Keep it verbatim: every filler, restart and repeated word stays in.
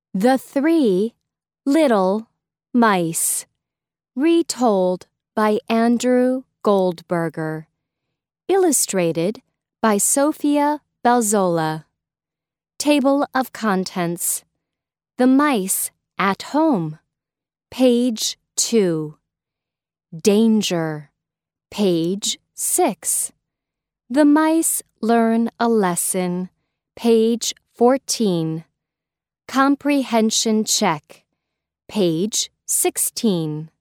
The Three Little Mice, retold by Andrew Goldberger, illustrated by Sophia Belzola. Table of Contents: The Mice at Home, page two. Danger, page six. The Mice Learn a Lesson, page fourteen. Comprehension Check, page sixteen.